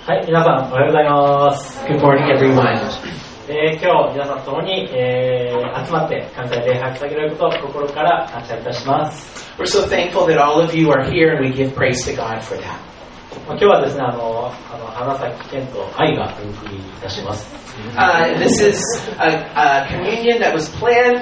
はい、皆さんおはようございます。 Good morning, everyone. 今日皆さんと共に、集まって感謝礼拝を捧げることを心から感謝いたします。 We're so thankful that all of you are here, and we give praise to God for that. 今日はですね、花咲健と愛がお送りいたします。 This is a communion that was planned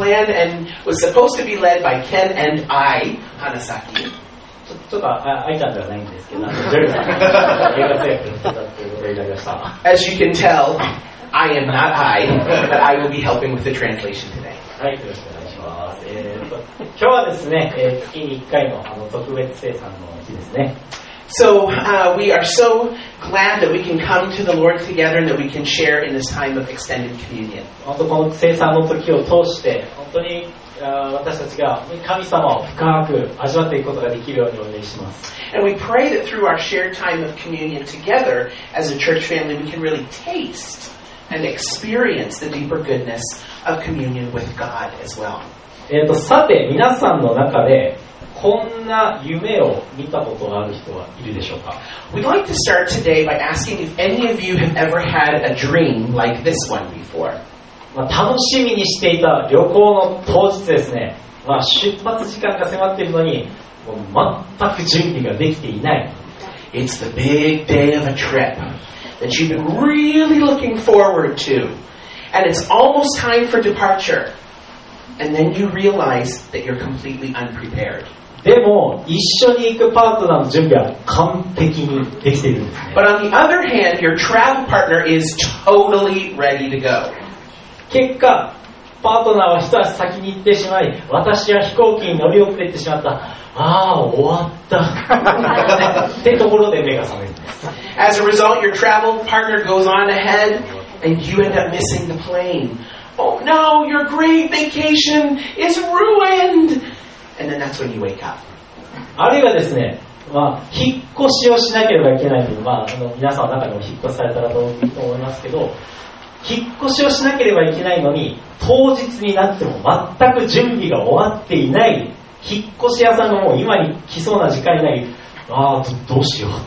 and was supposed to be led by Ken and I, Hanasaki. ちょっと愛ちゃんではないんですけど、ジョルさんが映画通訳をしてたということをいただきました。 As you can tell, I am not I, but I will be helping with the translation today. はい、よろしくお願いします。今日はですね、月に1回の特別生産の日ですね。 So we are so glad that we can come to the Lord together and that we can share in this time of extended communion. 本当この生産の時を通して本当に私たちが神様を深く味わっていくことができるようにお願いします。 And we pray that through our shared time of communion together as a church family, we can really taste and experience the deeper goodness of communion with God as well. さて皆さんの中でこんな夢を見たことがある人はいるでしょうか？ We'd like to start today by asking if any of you have ever had a dream like this one before. 楽しみにしていた旅行の当日ですね、出発時間が迫っているのにもう全く準備ができていない。 It's the big day of a trip that you've been really looking forward to, and it's almost time for departure, and then you realize that you're completely unprepared. でも一緒に行くパートナーの準備は完璧にできているんですね。 But on the other hand, your travel partner is totally ready to go. 結果パートナーは一足先に行ってしまい、私は飛行機に乗り遅れてしまった。終わったってところで目が覚めるんです。 As a result, your travel partner goes on ahead, and you end up missing the plane. Oh no, your great vacation is ruined! And then that's when you wake up. あるいはですね、引っ越しをしなければいけないという、皆さんの中でも引っ越しされたらどういいと思いますけど、引っ越しをしなければいけないのに当日になっても全く準備が終わっていない、引っ越し屋さんがもう今に来そうな時間になり、どうしようって。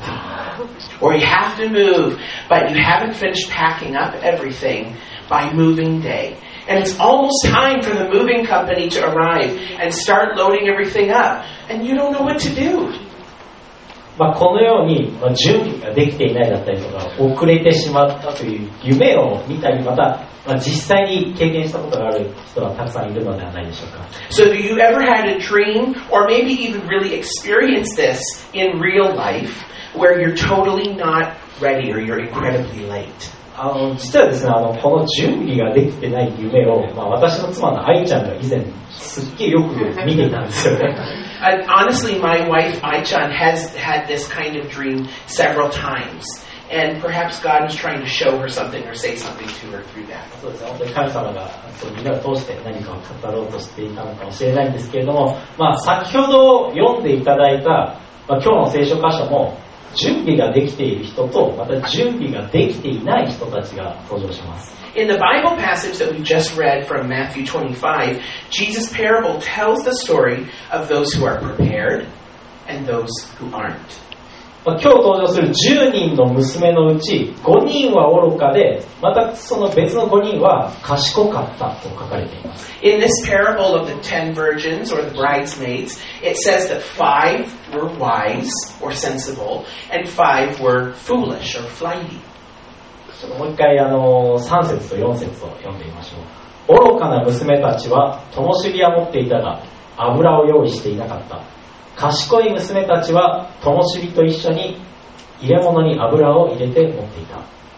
Or you have to move, but you haven't finished packing up everything by moving day. And it's almost time for the moving company to arrive and start loading everything up. And you don't know what to do. このように準備ができていないだったりとか遅れてしまったという夢を見たり、また実際に経験したことがある人はたくさんいるのではないでしょうか。 So have you ever had a dream, or maybe even really experienced this in real life, where you're totally not ready or you're incredibly late? 実はですね、この準備ができてない夢を、私の妻の愛ちゃんが以前すっげえよく見ていたんですよね。 And honestly, my wife Ai-chan has had this kind of dream several times, and perhaps God was trying to show her something or say something to her through that. そうですね、本当に神様がその夢を通して何かを語ろうとしていたのかもしれないんですけれども、先ほど読んでいただいた、今日の聖書箇所も準備ができている人とまた準備ができていない人たちが登場します。 In the Bible passage that we just read from Matthew 25, Jesus' parable tells the story of those who are prepared and those who aren't. 今日登場する10人の娘のうち5人は愚かで、またその別の5人は賢かったと書かれています。 In this parable of the 10 virgins or the bridesmaids, it says that 5 were wise or sensible and 5 were foolish or flighty. もう一回3節と4節を読んでみましょう。愚かな娘たちは灯火は持っていたが油を用意していなかった。賢い娘たちは灯火と一緒に入れ物に油を入れて持っていた。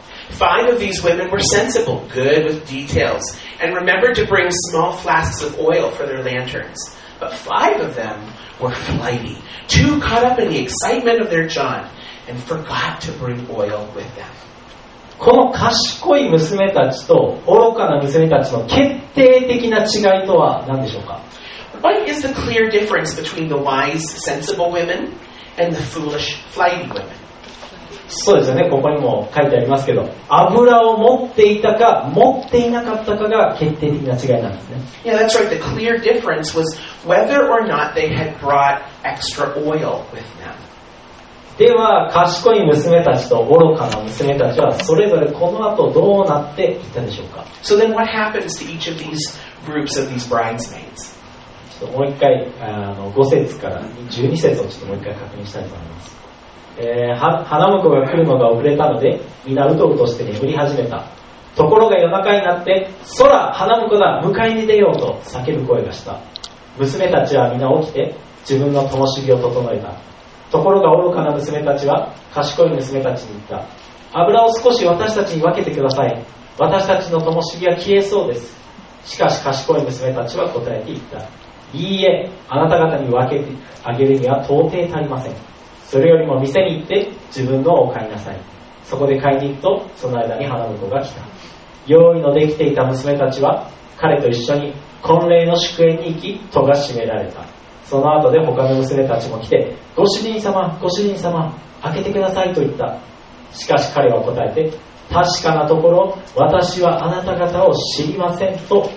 5 of these women were sensible, good with details, and remembered to bring small flasks of oil for their lanterns. But 5 of them were flighty, too caught up in the excitement of their jaunt, and forgot to bring oil with them. この賢い娘たちと愚かな娘たちの決定的な違いとは何でしょうか？ What is the clear difference between the wise, sensible women and the foolish, flighty women? そうですよね、ここにも書いてありますけど、油を持っていたか持っていなかったかが決定的な違いなんですね。 Yeah, that's right. The clear difference was whether or not they had brought extra oil with them. では賢い娘たちと愚かな娘たちはそれぞれこの後どうなっていったでしょうか。 So then what happens to each of these groups of these bridesmaids? ちょっともう一回5節から12節をちょっともう一回確認したいと思います。花婿が来るのが遅れたので皆うとうとして眠り始めた。ところが夜中になって空花婿だ迎えに出ようと叫ぶ声がした。娘たちは皆起きて自分の灯火を整えた。ところが愚かな娘たちは賢い娘たちに言った。油を少し私たちに分けてください。私たちの灯火は消えそうです。しかし賢い娘たちは答えて言った。いいえ、あなた方に分けてあげるには到底足りません。それよりも店に行って自分のを買いなさい。そこで買いに行くとその間に花婿が来た。用意のできていた娘たちは彼と一緒に婚礼の祝宴に行き戸が閉められた。その後で他の娘たちも来て、ご主人様、ご主人様、開けてくださいと言った。しかし彼は答えて、確かなところ私はあなた方を知りませんと言った。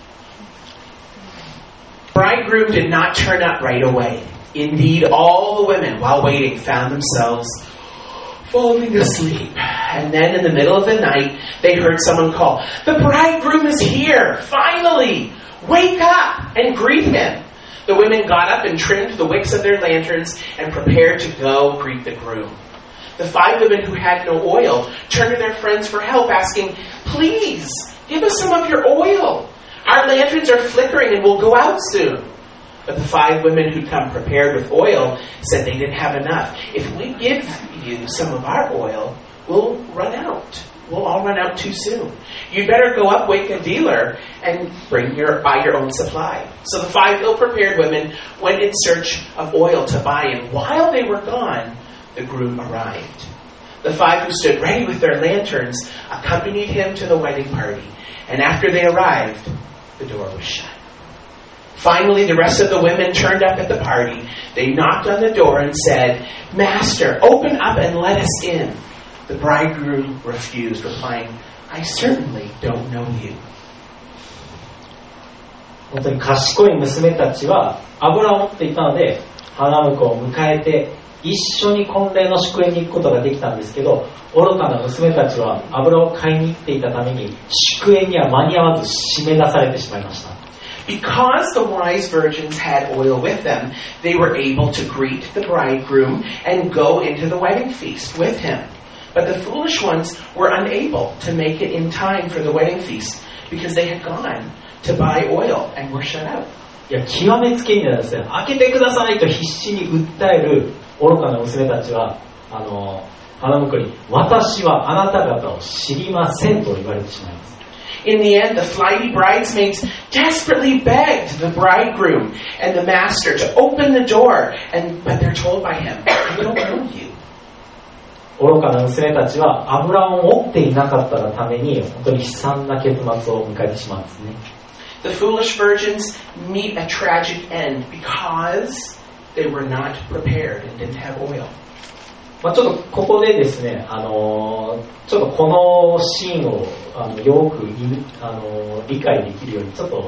Bridegroom did not turn up right away. Indeed, all the women, while waiting, found themselves falling asleep. And then in the middle of the night, they heard someone call, "The bridegroom is here! Finally! Wake up and greet him!" The women got up and trimmed the wicks of their lanterns and prepared to go greet the groom. The 5 women who had no oil turned to their friends for help, asking, "Please, give us some of your oil. Our lanterns are flickering and will go out soon." But the 5 women who'd come prepared with oil said they didn't have enough. "If we give you some of our oil, we'll run out. We'll all run out too soon. You'd better go up, wake a dealer, and buy your own supply." So the 5 ill-prepared women went in search of oil to buy, and while they were gone, the groom arrived. The 5 who stood ready with their lanterns accompanied him to the wedding party, and after they arrived, the door was shut. Finally, the rest of the women turned up at the party. They knocked on the door and said, "Master, open up and let us in." The bridegroom refused, replying, "I certainly don't know you." 本当に賢い娘たちは油を持っていたので花婿を迎えて一緒に婚礼の祝宴に行くことができたんですけど、愚かな娘たちは油を買いに行っていたために祝宴には間に合わず締め出されてしまいました。 Because the wise virgins had oil with them, they were able to greet the bridegroom and go into the wedding feast with him. But the foolish ones were unable to make it in time for the wedding feast because they had gone to buy oil and were shut out. いや、極めつけにはですね、開けてくださいと必死に訴える愚かな娘たちは花婿に、私はあなた方を知りませんと言われてしまいます。 In the end, the flighty bridesmaids desperately begged the bridegroom and the master to open the door, but they're told by him, "We don't know you." 愚かな娘たちは油を持っていなかったがために本当に悲惨な結末を迎えてしまうんですね。 The foolish virgins meet a tragic end because they were not prepared and didn't have oil. ちょっとここでですね、ちょっとこのシーンをよく理解できるようにちょっ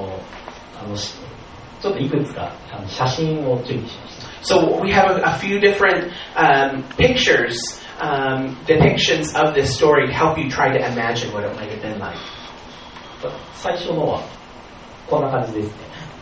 といくつか写真を準備しました。 So we have a few different pictures, depictions of this story to help you try to imagine what it might have been like. 最初のはこんな感じですね。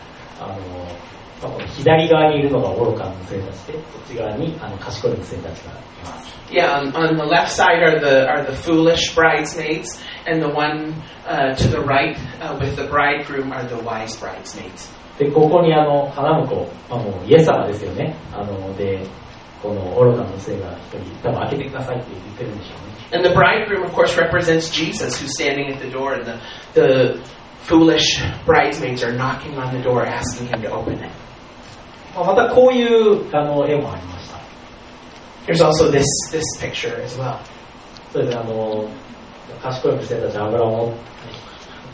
左側にいるのが愚かな娘たちで、こっち側に賢い娘たちがいます。 Yeah, on the left side are the foolish bridesmaids, and the one to the right with the bridegroom are the wise bridesmaids. で、ここに花婿、もうイエス様ですよね。で、この愚かな娘が一人、多分開けてくださいって言ってるんでしょうね。 And the bridegroom, of course, represents Jesus, who's standing at the door, and the foolish bridesmaids are knocking on the door, asking him to open it. またこういう絵もありました。 There's also this picture as well. そうですね、賢い娘たちは油を持って、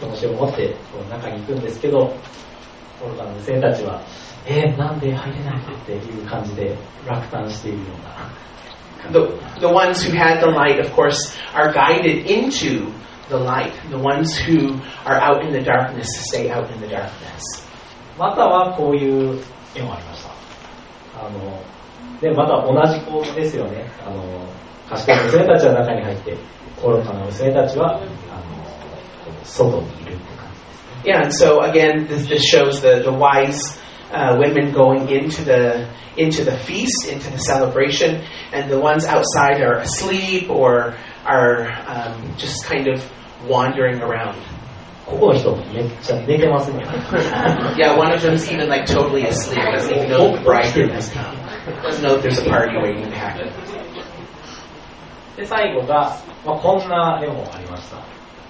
灯を持って中に行くんですけど、愚かな娘たちはなんで入れないのっていう感じで落胆しているような。 The ones who had the light, of course, are guided into the light. The ones who are out in the darkness stay out in the darkness. またはこういう絵もありました。 でまた同じ構図ですよね。賢い娘たちは中に入って、愚かな娘たちは外にいるって感じです。 Yeah, and so again, this shows the wise women going into the feast, into the celebration, and the ones outside are asleep or are just kind of wandering around. ここの人めっちゃ寝てますね。 Yeah, one of them's even like totally asleep. Doesn't even know the bridegroom has come. Doesn't know if there's a party waiting to happen. で最後が、こんな絵もありました。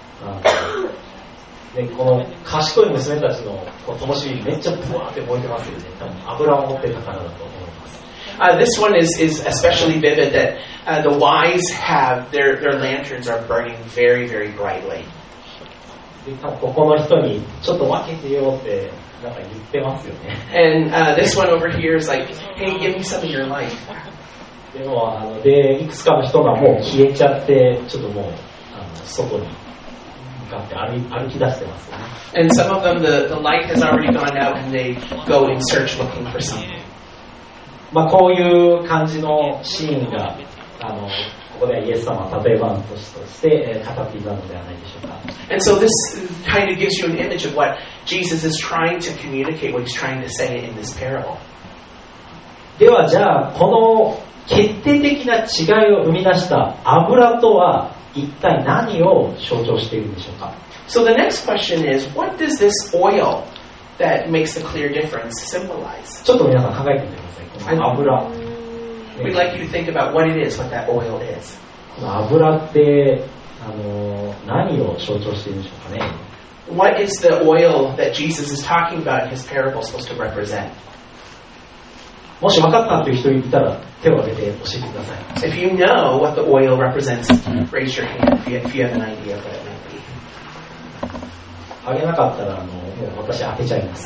でこの賢い娘たちの灯火めっちゃブワーって燃えてますよね。多分油を持ってたからだと思います。 This one is especially vivid that the wise have their lanterns are burning very, very brightly. で多分ここの人にちょっと分けてよってなんか言ってますよね。 And this one over here is like, hey, give me some of your light. でもでいくつかの人がもう消えちゃってちょっともう外に向かって歩き出してますよね。 And some of them, the light has already gone out and they go in search looking for something. こういう感じのシーンがここではイエス様は例え話として語っていたのではないでしょうか。 And so this kind of gives you an image of what Jesus is trying to communicate, what he's trying to say in this parable. ではじゃあこの決定的な違いを生み出した油とは一体何を象徴しているんでしょうか。 So the next question is, what does this oil that makes the clear difference symbolize? ちょっと皆さん考えてみてください。この油。 We'd like you to think about what it is, what that oil is. この油って何を象徴しているんでしょうかね。 What is the oil that Jesus is talking about in his parable supposed to represent? もし分かったという人いたら手を挙げて教えてください。 If you know what the oil represents, raise your hand if you have an idea of what it might be. 挙げなかったらもう私当てちゃいます。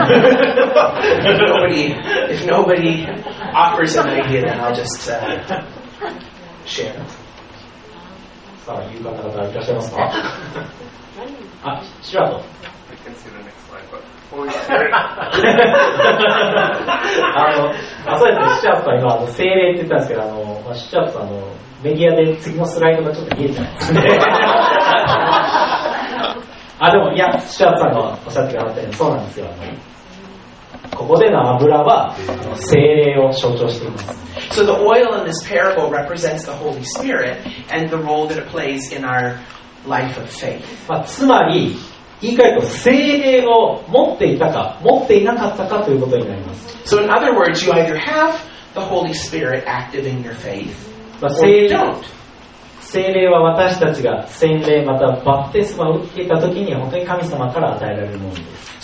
If nobody offers an idea, then I'll just share. さあ、言う方々いらっしゃいますか？シュラト。 I can see the next slide, but Holy Spirit. そうですね、シュラトは今、精霊って言ったんですけど、シュラトさんメディアで次のスライドがちょっと見えてないですね。でも、いや、シュラトさんがおっしゃってくださったように、そうなんですよ。ここでの油は聖霊を象徴しています。 So the oil in this parable represents the Holy Spirit and the role that it plays in our life of faith. つまり、言い換えると聖霊を持っていたか持っていなかったかということになります。 So in other words, you either have the Holy Spirit active in your faith, or 聖 you 霊 don't. 聖霊は私たちが洗礼またバプテスマを受けた時に本当に神様から与えられるものです。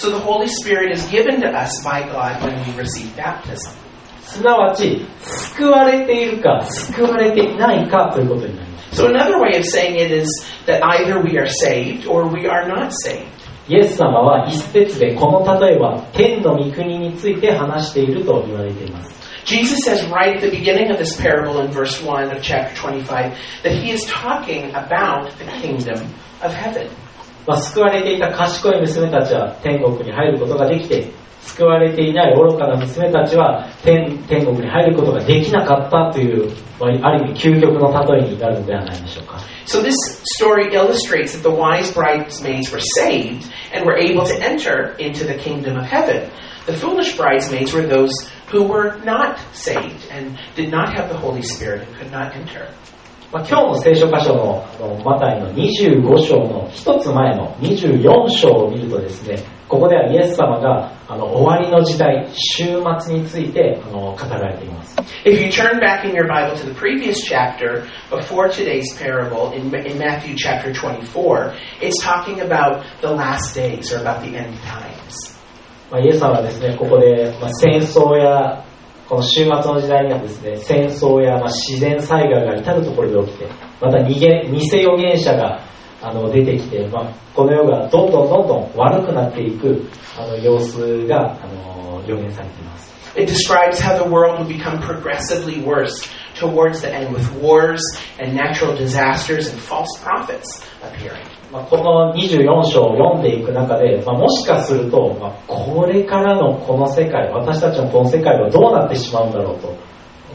So the Holy Spirit is given to us by God when we receive baptism. すなわち救われているか救われていないかということになります。 So another way of saying it is that either we are saved or we are not saved. イエス様は一節でこの例えば天の御国について話していると言われています。 Jesus says right at the beginning of this parable in verse 1 of chapter 25 that he is talking about the kingdom of heaven. 救われていた賢い娘たちは天国に入ることができて、救われていない愚かな娘たちは天国に入ることができなかったという、ある意味究極の例えになるのではないでしょうか。 So this story illustrates that the wise bridesmaids were saved and were able to enter into the kingdom of heaven. The foolish bridesmaids were those who were not saved and did not have the Holy Spirit and could not enter. 今日の聖書箇所のマタイの25章の一つ前の24章を見るとですね、ここではイエス様が終わりの時代、終末について語られています。 If you turn back in your Bible to the previous chapter before today's parable in Matthew chapter 24, it's talking about the last days or about the end times. イエス様はですね、ここで戦争やこの終末の時代にはですね、戦争や自然災害が至るところで起きて、また偽預言者が出てきて、この世がどんどん悪くなっていく様子が予言されています。 It describes how the world will become progressively worse towards the end with wars and natural disasters and false prophets appearing. この24章を読んでいく中で、もしかすると、これからのこの世界、私たちのこの世界はどうなってしまうんだろうと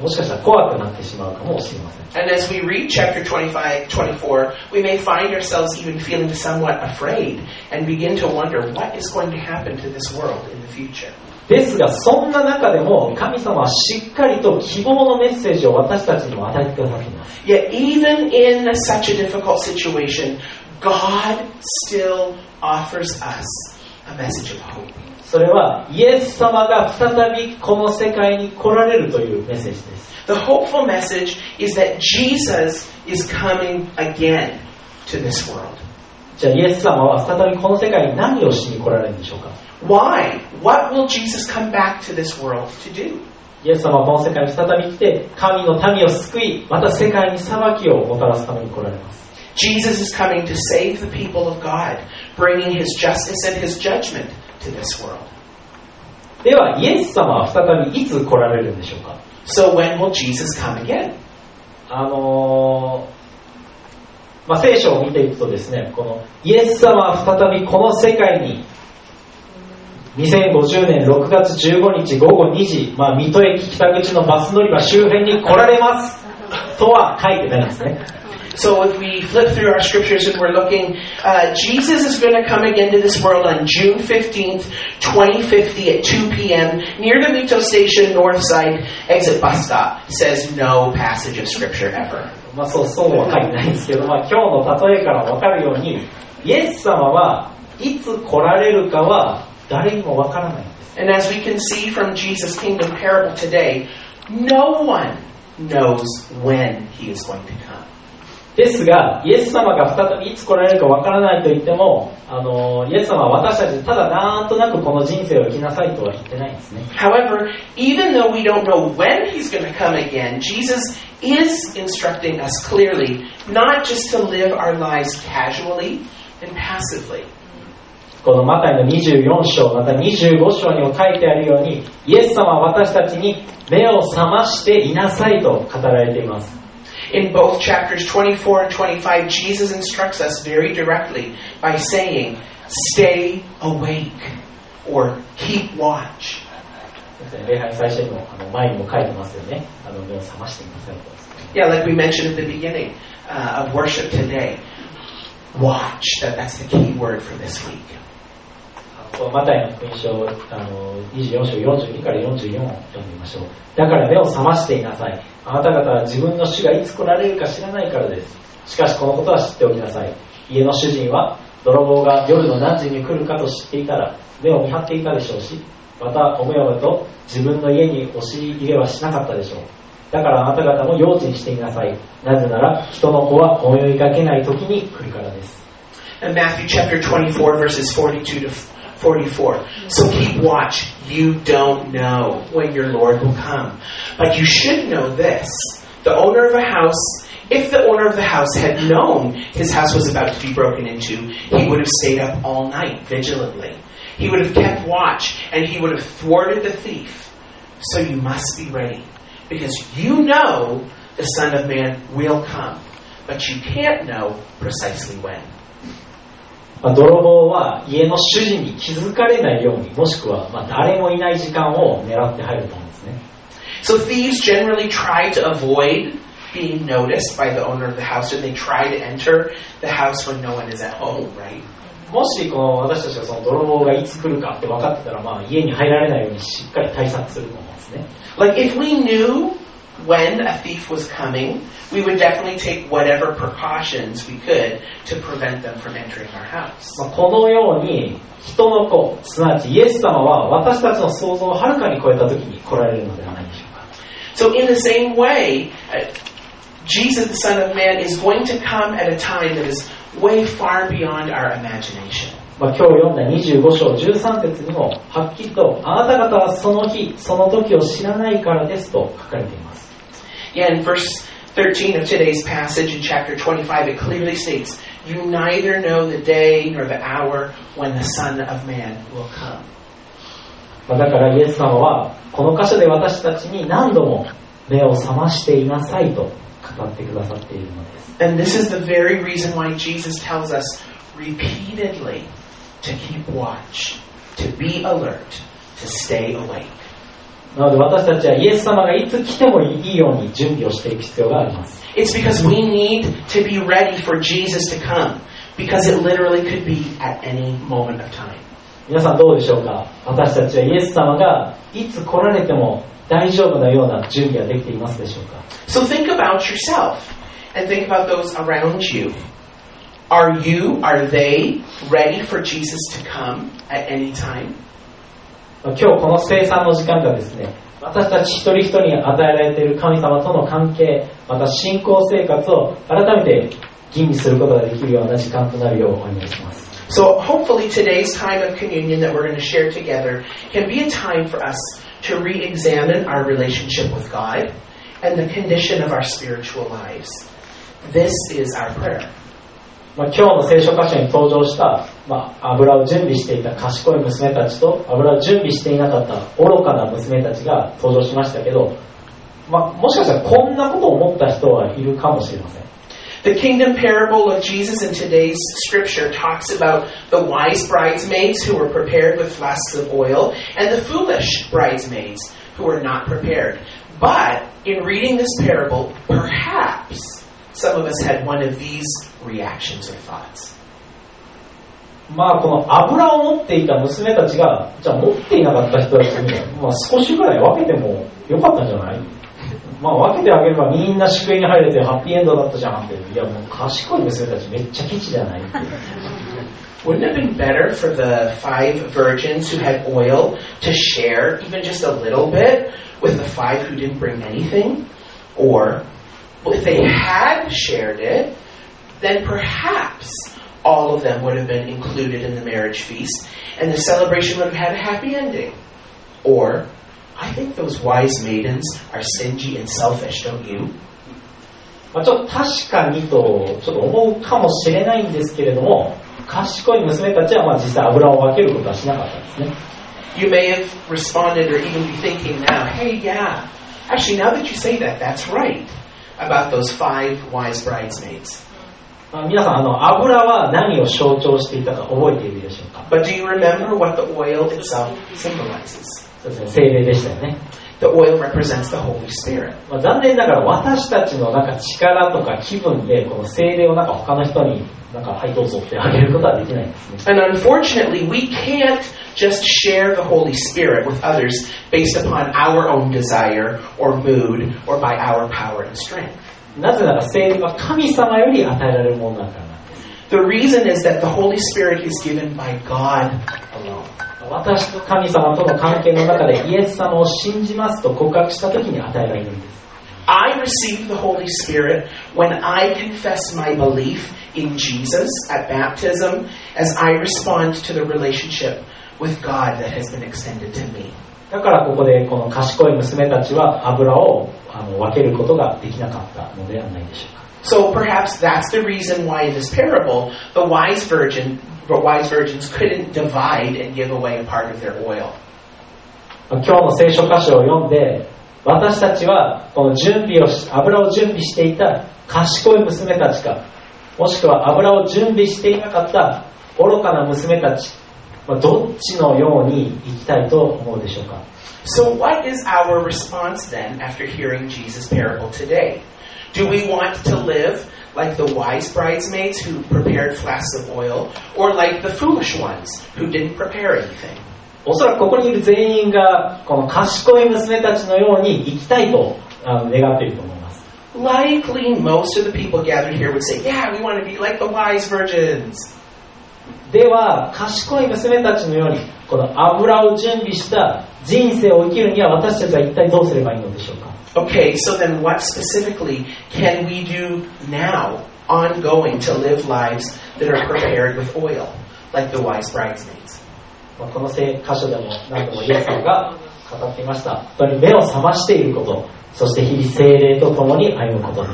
もしかしたら怖くなってしまうかもしれません。 And as we read chapter 25, 24, we may find ourselves even feeling somewhat afraid and begin to wonder what is going to happen to this world in the future. ですが、そんな中でも神様はしっかりと希望のメッセージを私たちにも与えてくださっています。 Yet even in such a difficult situation, God still offers us a message of hope. それはイエス様が再びこの世界に来られるというメッセージです。 The hopeful message is that Jesus is coming again to this world. じゃあイエス様は再びこの世界に何をしに来られるんでしょうか。 Why? What will Jesus come back to this world to do? イエス様はこの世界に再び来て神の民を救い、また世界に裁きをもたらすために来られます。 Jesus is coming to save the people of God, bringing His justice and His judgment to this world. ではイエス様は再びいつ来られるんでしょうか。 So when will Jesus come again? 聖書を見ていくとですね、このイエス様は再びこの世界に2050年6月15日午後2時、水戸駅北口のバス乗り場周辺に来られますとは書いてないんですね。 So if we flip through our scriptures and we're looking, Jesus is going to come again to this world on June 15th, 2050 at 2 p.m. near the Mito Station North Side exit bus stop. Says no passage of scripture ever. そうは書いてないんですけど、今日の例えから分かるように、イエス様はいつ来られるかは誰にも分からないんです。 And as we can see from Jesus' kingdom parable today, no one knows when He is going to come. ですが、イエス様が再びいつ来られるかわからないと言っても、イエス様は私たちにただなんとなくこの人生を生きなさいとは言ってないんですね。 However, even though we don't know when He's going to come again, Jesus is instructing us clearly not just to live our lives casually and passively. このマタイの24章、また25章にも書いてあるように、イエス様は私たちに目を覚ましていなさいと語られています。 In both chapters 24 and 25, Jesus instructs us very directly by saying, stay awake or keep watch. 礼拝最初にも前にも書いてますよね。目を覚ましていなさいと。 Yeah, like we mentioned at the beginning of worship today. Watch, that's the key word for this week. マタイの福音書24章42から44を読んでみましょう。だから目を覚ましていなさい。あなた方は自分の主がいつ来られるか知らないからです。しかしこのことは知っておきなさい。家の主人は泥棒が夜の何時に来るかと知っていたら目を見張っていたでしょうし、またおめおめと自分の家に押し入れはしなかったでしょう。だからあなた方も用心していなさい。なぜなら人の子は思いがけない時に来るからです。 In Matthew chapter 24 verses 42 to 44. So keep watch. You don't know when your Lord will come. But you should know this. The owner of a house, if the owner of the house had known his house was about to be broken into, he would have stayed up all night vigilantly. He would have kept watch and he would have thwarted the thief. So you must be ready. Because you know the Son of Man will come. But you can't know precisely when. 泥棒は家の主人に気づかれないように、もしくは誰もいない時間を狙って入ると思うんですね。 So thieves generally try to avoid being noticed by the owner of the house, and they try to enter the house when no one is at home, right? もし私たちがその泥棒がいつ来るかって分かってたら、家に入られないようにしっかり対策すると思うんですね。 Like if we knew when a thief was coming, we would definitely take whatever precautions we could to prevent them from entering our house. このように人の子、すなわちイエス様は私たちの想像をはるかに超えた時に来られるのではないでしょうか。 So in the same way, Jesus, the Son of Man, is going to come at a time that is way far beyond our imagination. 今日読んだ25章13節にもはっきりとあなた方はその日、その時を知らないからですと書かれています。 Yeah, in verse 13 of today's passage in chapter 25, it clearly states, you neither know the day nor the hour when the Son of Man will come. だからイエス様はこの箇所で私たちに何度も目を覚ましていなさいと語ってくださっているのです。 And this is the very reason why Jesus tells us repeatedly to keep watch, to be alert, to stay awake. なので私たちはイエス様がいつ来てもいいように準備をしていく必要があります。 It's because we need to be ready for Jesus to come, because it literally could be at any moment of time. 皆さんどうでしょうか。私たちはイエス様がいつ来られても大丈夫なような準備はできていますでしょうか。 So think about yourself and think about those around you. Are they ready for Jesus to come at any time? 今日この聖餐の時間がですね、私たち一人一人に与えられている神様との関係、また信仰生活を改めて吟味することができるような時間となるようお願いします。 So hopefully today's time of communion that we're going to share together can be a time for us to re-examine our relationship with God and the condition of our spiritual lives. This is our prayer. 今日の聖書箇所に登場した、油を準備していた賢い娘たちと油を準備していなかった愚かな娘たちが登場しましたけど、もしかしたらこんなことを思った人はいるかもしれません。 The kingdom parable of Jesus in today's scripture talks about the wise bridesmaids who were prepared with flasks of oil and the foolish bridesmaids who were not prepared. But in reading this parable, perhaps some of us had one of these reactions or thoughts. この油を持っていた娘たちが、じゃあ持っていなかった人たちに、少しぐらい分けてもよかったんじゃない？分けてあげればみんな祝宴に入れてハッピーエンドだったじゃんって。いやもう賢い娘たちめっちゃケチじゃない？ Wouldn't it have been better for the 5 virgins who had oil to share even just a little bit with the 5 who didn't bring anything? Or if they had shared it, then perhaps all of them would have been included in the marriage feast and the celebration would have had a happy ending. Or I think those wise maidens are stingy and selfish, don't you? ちょっと確かにとちょっと思うかもしれないんですけれども、賢い娘たちは実際油を分けることはしなかったんですね。 You may have responded or even be thinking now, hey, yeah, actually now that you say that, that's right about those 5 wise bridesmaids. 皆さん油は何を象徴していたか覚えているでしょうか。 But do you remember what the oil itself symbolizes? そうですね、聖霊でしたよね。 The oil represents the Holy Spirit. 残念ながら私たちの力とか気分でこの聖霊を他の人にはいどうぞってあげることはできないんですね。 And unfortunately, we can't just share the Holy Spirit with others based upon our own desire or mood or by our power and strength. なぜなら聖霊は神様より与えられるものだからなんです。 The reason is that the Holy Spirit is given by God alone. 私と神様との関係の中でイエス様を信じますと告白したときに与えられるんです。 I receive the Holy Spirit when I confess my belief in Jesus at baptism as I respond to the relationship with God that has been extended to me. だからここでこの賢い娘たちは油を分けることができなかったのではないでしょうか。 So perhaps that's the reason why in this parable the wise virgins couldn't divide and give away a part of their oil. 今日の聖書箇所を読んで、私たちはこの油を準備していた賢い娘たちか、もしくは油を準備していなかった愚かな娘たち、どっちのように生きたいと思うでしょうか。 So what is our response then after hearing Jesus' parable today? Do we want to live like the wise bridesmaids who prepared flasks of oil, or like the foolish ones who didn't prepare anything? おそらくここにいる全員がこの賢い娘たちのように生きたいと願っていると思います。 Likely most of the people gathered here would say, yeah, we want to be like the wise virgins. では賢い娘たちのようにこの油を準備した人生を生きるには私たちは一体どうすればいいのでしょうか。 Okay, so then what specifically can we do now, ongoing, to live lives that are prepared with oil, like the wise bridesmaids? この箇所でも何度もイエス様が語っていました。本当に目を覚ましていること、そして日々聖霊と共に歩むことです。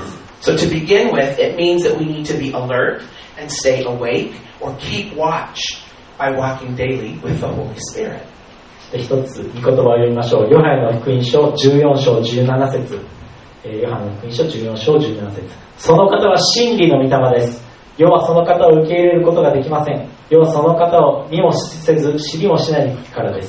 So to begin with, it means that we need to be alert and stay awake or keep watch by walking daily with the Holy Spirit. 一つ御言葉を読みましょう。ヨハネの福音書14章17節。ヨハネの福音書14章17節。その方は真理の御霊です。世はその方を受け入れることができません。世はその方を見もせず知りもしないからです。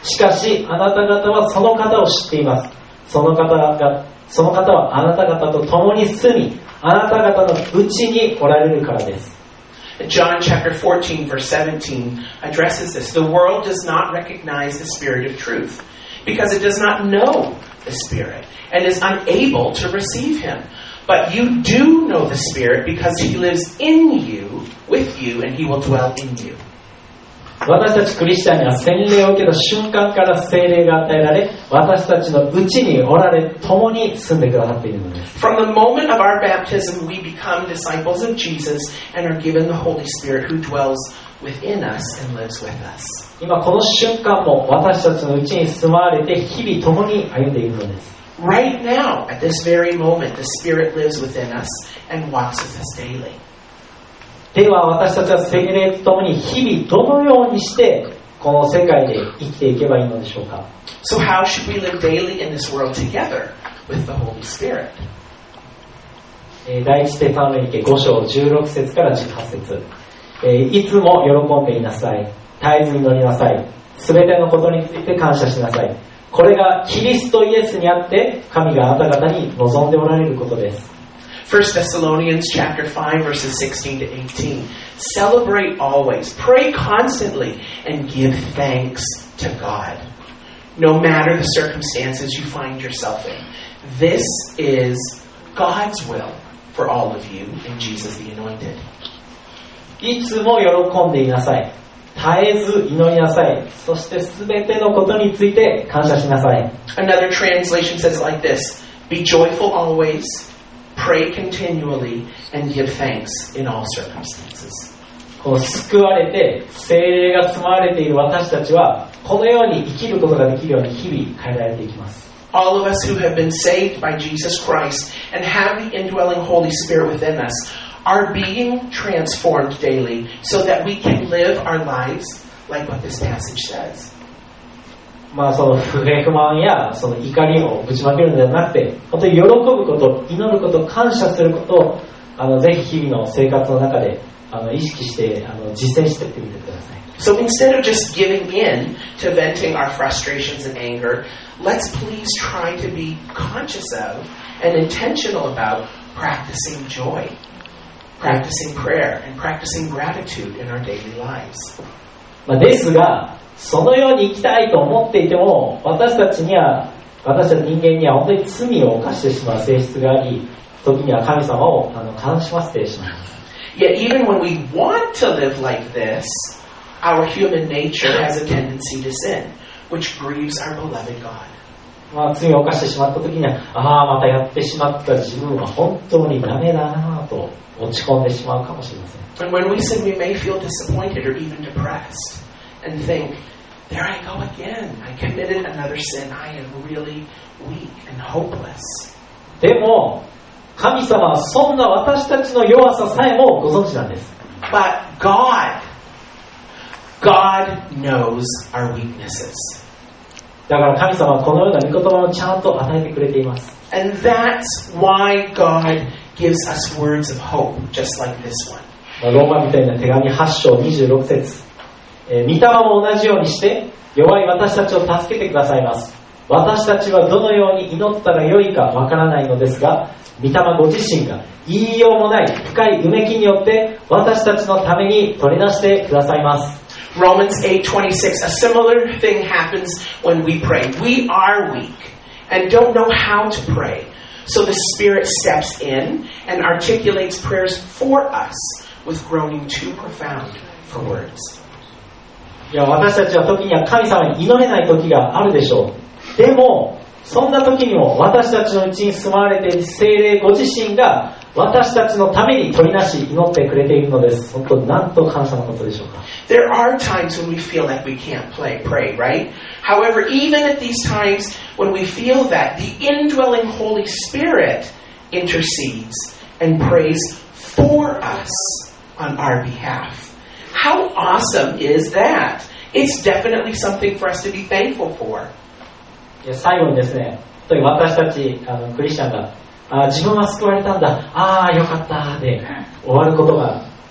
しかしあなた方はその方を知っています。その方はあなた方と共に住み、あなた方のうちにおられるからです。 John chapter 14 verse 17 addresses this. The world does not recognize the Spirit of truth because it does not know the Spirit and is unable to receive Him. But you do know the Spirit because He lives in you, with you, and He will dwell in you. 私たちクリスチャンには洗礼を受けた瞬間から聖霊が与えられ、私たちのうちにおられ、共に住んでくださっているのです。 From the moment of our baptism, we become disciples of Jesus and are given the Holy Spirit who dwells within us and lives with us. 今この瞬間も私たちのうちに住まわれて日々共に歩んでいるのです。 Right now, at this very moment, the Spirit lives within us and walks with us daily. では私たちは聖霊とともに日々どのようにしてこの世界で生きていけばいいのでしょうか。 So how should we live daily in this world together with the Holy Spirit? 第一テサロニケ5章16節から18節、いつも喜んでいなさい。絶えず祈りなさい。すべてのことについて感謝しなさい。これがキリストイエスにあって神があなた方に望んでおられることです。 1 Thessalonians chapter 5 verses 16 to 18. Celebrate always, pray constantly, and give thanks to God, no matter the circumstances you find yourself in. This is God's will for all of you in Jesus the Anointed. いつも喜んでいなさい。絶えず祈りなさい。そしてすべてのことについて感謝しなさい。 Another translation says like this: Be joyful always, pray continually, and give thanks in all circumstances. この救われて聖霊が住まわれている私たちはこのように生きることができるように日々変えられていきます。 All of us who have been saved by Jesus Christ and have the indwelling Holy Spirit within us are being transformed daily so that we can live our lives like what this passage says. その不平不満やその怒りをぶちまけるのではなくて、本当に喜ぶこと、祈ること、感謝することをぜひ日々の生活の中で意識して実践していってみてください。 So instead of just giving in to venting our frustrations and anger, let's please try to be conscious of and intentional about practicing joy, practicing prayer, and practicing gratitude in our daily lives. ですが、そのように生きたいと思っていても、私たち人間には本当に罪を犯してしまう性質があり、時には神様を悲しませてしまいます。 Yet even when we want to live like this, our human nature has a tendency to sin, which grieves our beloved God. 罪を犯してしまった時には、またやってしまった自分は本当にダメだなと落ち込んでしまうかもしれません。 And when we sin, we may feel disappointed or even depressed and think, there I go again. I committed another sin. I am really weak and hopeless. でも、神様はそんな私たちの弱ささえもご存知なんです。 But God knows our weaknesses. だから神様はこのような御言葉をちゃんと与えてくれています。 And that's why God gives us words of hope, just like this one. ローマみたいな手紙8章26節、御霊も同じようにして弱い私たちを助けてくださいます。私たちはどのように祈ったらよいかわからないのですが、御霊ご自身が言いようもない深いうめきによって私たちのために取り出してくださいます。 Romans 8:26, a similar thing happens when we pray. We are weak and don't know how to pray. So the Spirit steps in and articulates prayers for us with groaning too profound for words. 私たちは時には神様に祈れない時があるでしょう。でもそんな時にも私たちのうちに住まわれている聖霊ご自身が私たちのために取りなし祈ってくれているのです。本当なんと感謝のことでしょうか。 There are times when we feel like we can't pray, right? However, even at these times when we feel that, the indwelling Holy Spirit intercedes and prays for us on our behalf. How awesome is that? It's definitely something for us to be thankful for. 最後にですね、私たちクリスチャンが自分は救われたんだ、よかったで終わることが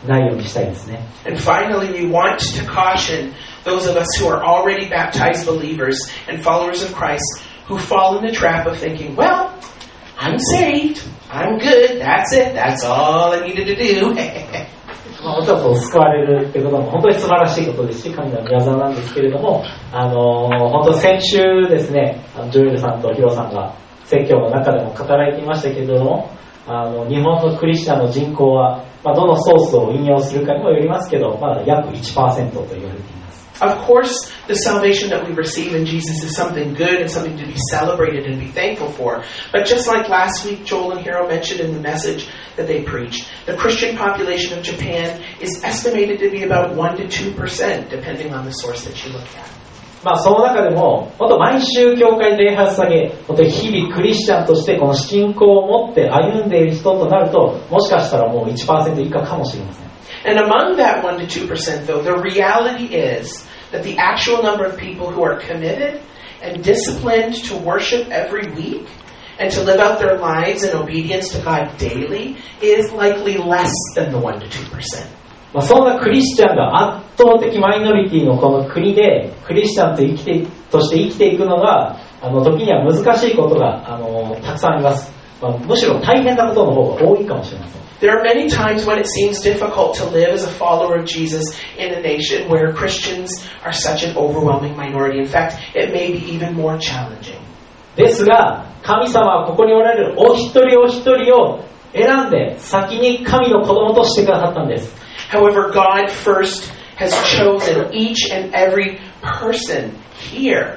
ないようにしたいですね。 And finally, we want to caution those of us who are already baptized believers and followers of Christ who fall in the trap of thinking, well, I'm saved, I'm good, that's it, that's all I needed to do. もちろん救われるってことも本当に素晴らしいことですし、神の御業なんですけれども、本当先週ですね、ジョエルさんとヒロさんが説教の中でも語られていましたけれども、日本のクリスチャンの人口は、どのソースを引用するかにもよりますけど、まだ約 1% と言われています。 Of course, the salvation that we receive in Jesus is something good and something to be celebrated and be thankful for. But just like last week, Joel and Hiro mentioned in the message that they preached, the Christian population of Japan is estimated to be about 1 to 2%, depending on the source that you look at. その中でも、本当毎週教会で礼拝を捧げ、本当に日々クリスチャンとしてこの信仰を持って歩んでいる人となると、もしかしたらもう 1% 以下かもしれません。 And among that 1 to 2%, though, the reality is that the actual number of people who are committed and disciplined to worship every week and to live out their lives in obedience to God daily is likely less than the 1 to 2%. そんなクリスチャンが圧倒的マイノリティのこの国でクリスチャンとして生きていくのが時には難しいことがたくさんあります。むしろ大変なことの方が多いかもしれません。 There are many times when it seems difficult to live as a follower of Jesus in a nation where Christians are such an overwhelming minority. In fact, it may be even more challenging. ですが、神様はここにおられるお一人お一人を選んで先に神の子供としてくださったんです。 However, God first has chosen each and every person here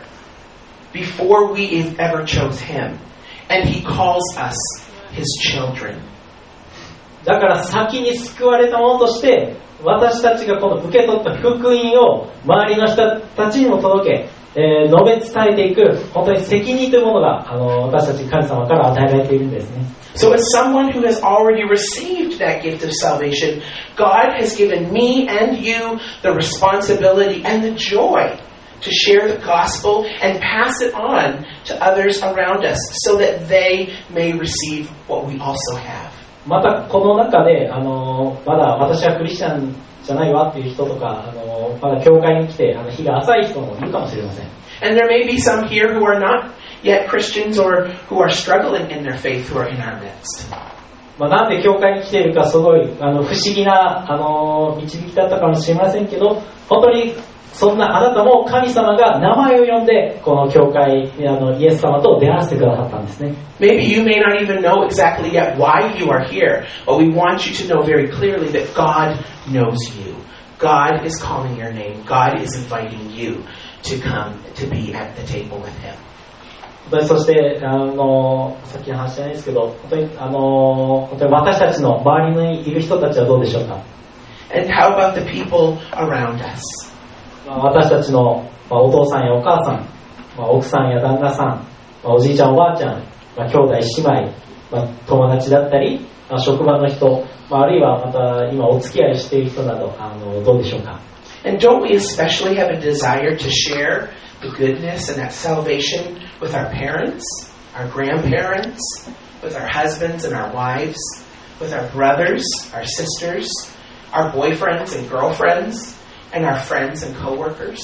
before we ever chose Him. And He calls us His children. だから先に救われたものとして私たちがこの受け取った福音を周りの人たちにも届け、述べ伝えていく本当に責任というものが私たち神様から与えられているんですね。 So as someone who has already received that gift of salvation, God has given me and you the responsibility and the joy to share the gospel and pass it on to others around us so that they may receive what we also have. またこの中でまだ私はクリスチャンじゃないわっていう人とかまだ教会に来て日が浅い人もいるかもしれません。 And there may be some here who are not yet Christians or who are struggling in their faith who are in our midst. なんで教会に来ているかすごい不思議な導きだったかもしれませんけど、本当にそんなあなたも神様が名前を呼んでこの教会イエス様と出会わせてくださったんですね。 Maybe you may not even know exactly yet why you are here, but we want you to know very clearly that God knows you. God is calling your name. God is inviting you to come to be at the table with Him. そしてさっきの話じゃないですけど、本当に私たちの周りにいる人たちはどうでしょうか。 And how about the people around us? 私たちのお父さんやお母さん、奥さんや旦那さん、おじいちゃんおばあちゃん、兄弟姉妹、友達だったり、職場の人、あるいはまた今お付き合いしている人などどうでしょうか。 And don't we especially have a desire to share the goodness and that salvation with our parents, our grandparents, with our husbands and our wives, with our brothers, our sisters, our boyfriends and girlfriends, and our friends and coworkers?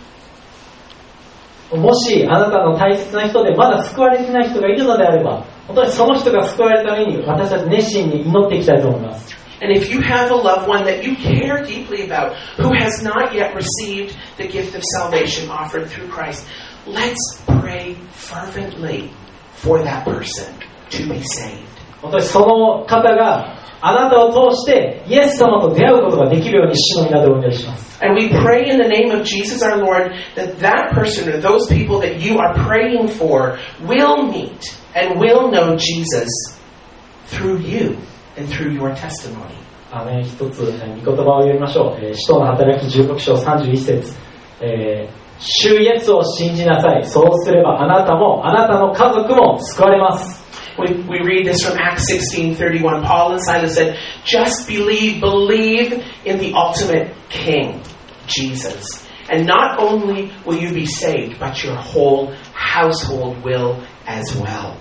もしあなたの大切な人でまだ救われていない人がいるのであれば、本当にその人が救われるために私たち熱心に祈っていきたいと思います。 And if you have a loved one that you care deeply about who has not yet received the gift of salvation offered through Christ, let's pray fervently for that person to be saved. 本当にその方があなたを通してイエス様と出会うことができるように主の皆でお祈りします。 And we pray in the name of Jesus our Lord that that person or those people that you are praying for will meet and will know Jesus through you and through your testimony. アメン。一つ御言葉を読みましょう。使徒の働き16章31節、主イエスを信じなさい。そうすればあなたもあなたの家族も救われます。 We read this from Acts 16:31. Paul and Silas said, just believe in the ultimate King, Jesus. And not only will you be saved, but your whole household will as well.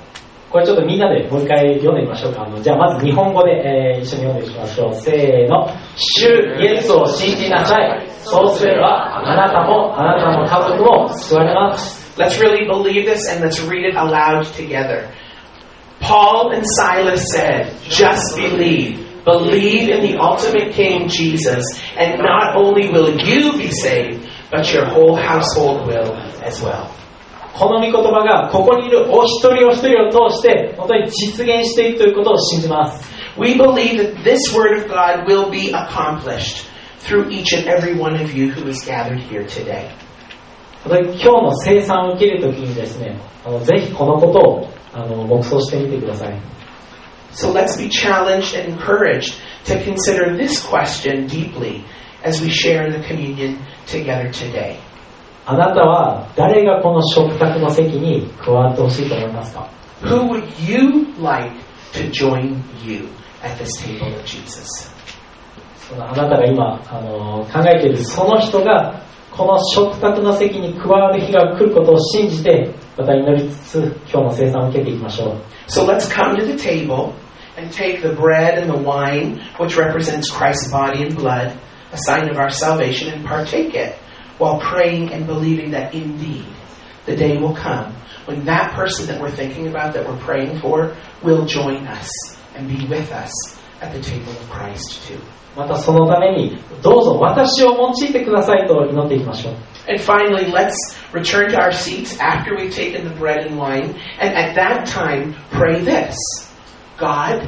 これちょっとみんなでもう一回読んでみましょうか。じゃあまず日本語で、一緒に読んでみましょう。せーの。主イエスを信じなさい。そうすればあなたもあなたの家族も救われます。 Let's really believe this and let's read it aloud together. Paul and Silas said, just believe. Believe in the ultimate King Jesus, and not only will you be saved, but your whole household will as well. この御言葉がここにいるお一人お一人を通して本当に実現していくということを信じます。 We believe that this word of God will be accomplished through each and every one of you who is gathered here today. 今日の聖餐を受けるときにですね、ぜひこのことを黙想してみてください。 So let's be challenged and encouraged to consider this question deeply as we share the communion together today. あなたは誰がこの食卓の席に加わってほしいと思いますか？ Who would you like to join you at this table of Jesus? あなたが今考えているその人がこの食卓の席に加わる日が来ることを信じて、また祈りつつ今日の聖餐を受けていきましょう。 So let's come to the table and take the bread and the wine, which represents Christ's body and blood, a sign of our salvation, and partake it while praying and believing that indeed the day will come when that person that we're thinking about, that we're praying for, will join us and be with us at the table of Christ too. またそのためにどうぞ私を用いてくださいと祈っていきましょう。 And finally, let's return to our seats after we've taken the bread and wine, and at that time pray this: God,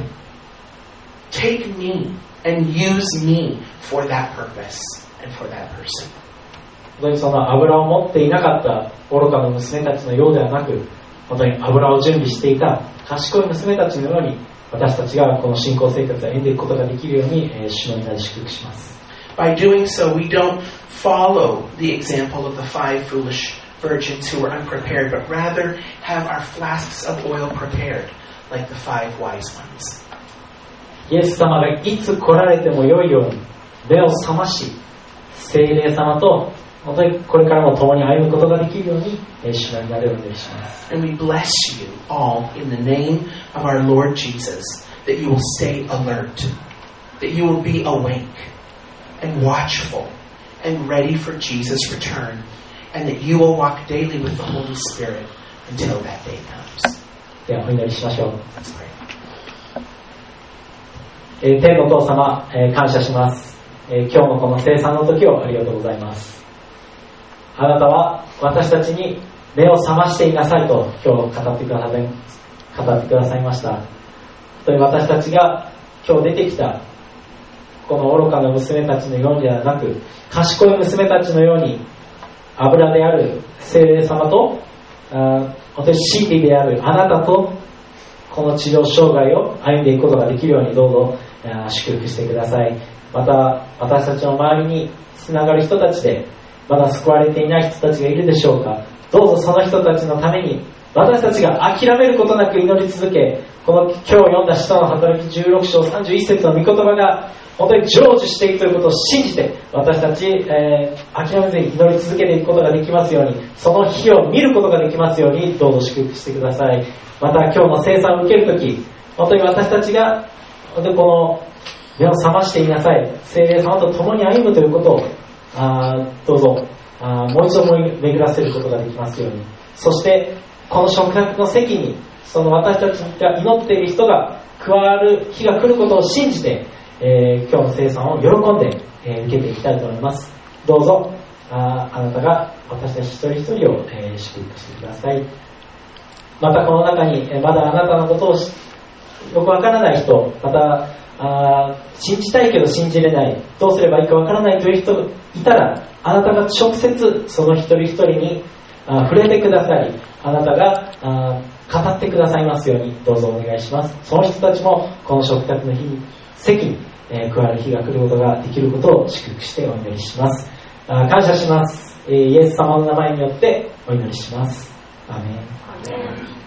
take me and use me for that purpose and for that person. 本当にその油を持っていなかった愚かな娘たちのようではなく、本当に油を準備していた賢い娘たちのように、私たちがこの信仰生活を得ていくことができるように、主の皆で祝福します。 By doing so, we don't follow the example of the 5 foolish virgins who were unprepared, but rather have our flasks of oil prepared, like the 5 wise ones. イエス様がいつ来られても良いように目を覚まし、聖霊様と本当にこれからも共に歩むことができるように、主の皆でお祈りします。 And we bless you all in the name of our Lord Jesus, that you will stay alert, that you will be awake and watchful and ready for Jesus' return, and that you will walk daily with the Holy Spirit until that day comes. ではお祈りしましょう。 Let's pray. 天のお父様、感謝します。今日のこの聖餐の時をありがとうございます。あなたは私たちに目を覚ましていなさいと今日語ってくださいました。本当に私たちが今日出てきたこの愚かな娘たちのようにではなく、賢い娘たちのように油である聖霊様と本当に真理であるあなたとこの地上生涯を歩んでいくことができるようにどうぞ祝福してください。また私たちの周りにつながる人たちでまだ救われていない人たちがいるでしょうか。どうぞその人たちのために私たちが諦めることなく祈り続け、この今日読んだ使徒の働き16章31節の御言葉が本当に成就していくということを信じて、私たち、諦めずに祈り続けていくことができますように、その日を見ることができますようにどうぞ祝福してください。また今日の聖餐を受けるとき、本当に私たちが本当にこの目を覚ましていなさい、聖霊様と共に歩むということをどうぞもう一度巡らせることができますように。そしてこの食卓の席にその私たちが祈っている人が加わる日が来ることを信じて、今日の聖餐を喜んで、受けていきたいと思います。どうぞあなたが私たち一人一人を、祝福してください。またこの中にまだあなたのことをよくわからない人、また信じたいけど信じれない、どうすればいいかわからないという人いたら、あなたが直接その一人一人に触れてください。あなたが語ってくださいますようにどうぞお願いします。その人たちもこの食卓の日に席に加わる日が来ることができることを祝福してお祈りします。感謝します。イエス様の名前によってお祈りします。アーメン。